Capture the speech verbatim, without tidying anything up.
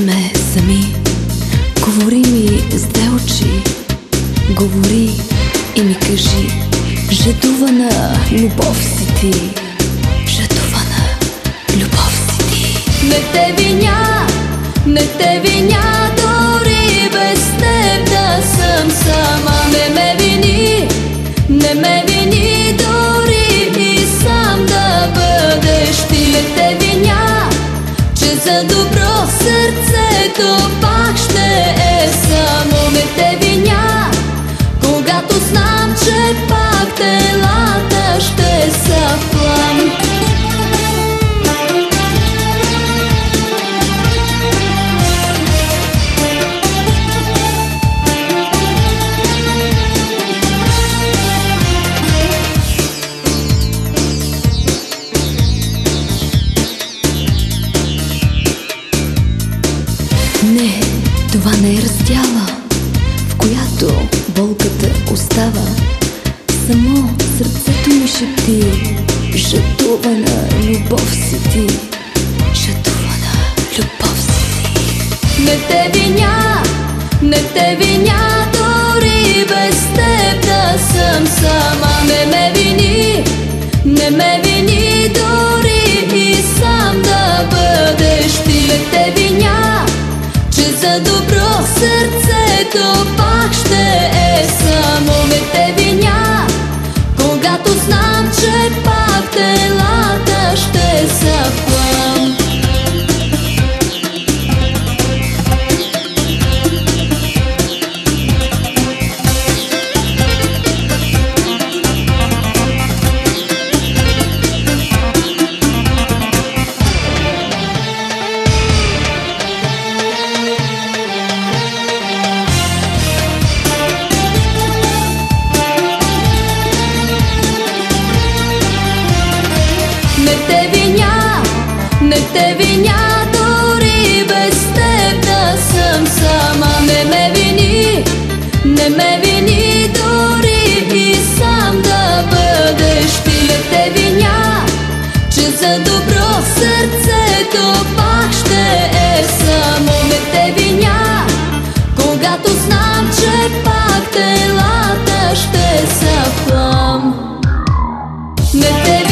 сме сами. Говори ми с две очи, говори и ми кажи: жадувана любов си ти, жадувана любов си ти. Не те виня, не те виня, дори без теб да съм сама. Не ме вини, не ме вини, дори и сам да бъдеш ти. Не те виня, че за добро сърцето пак ще е само. Не те виня, когато знам, че пак телата ще са в плам. Не, това не е раздяла, в която болката остава. Само сърцето ми шепти: жадувана любов си ти, жадувана любов си ти. Не те виня, не те виня, дори без теб да съм сама. Не ме вини, не ме вини, дори и сам да бъдеш ти. Не те виня, че за добро сърцето пак ще е само. Не те виня, когато знам, че пак телата ще са в плам. Не те виня, не те виня, дори без теб да съм сама. Не ме вини, не ме вини, дори и сам да бъдеш ти. Не те виня, че за добро сърцето пак ще е само. Не те виня, когато знам, че пак телата ще са в плам. Не те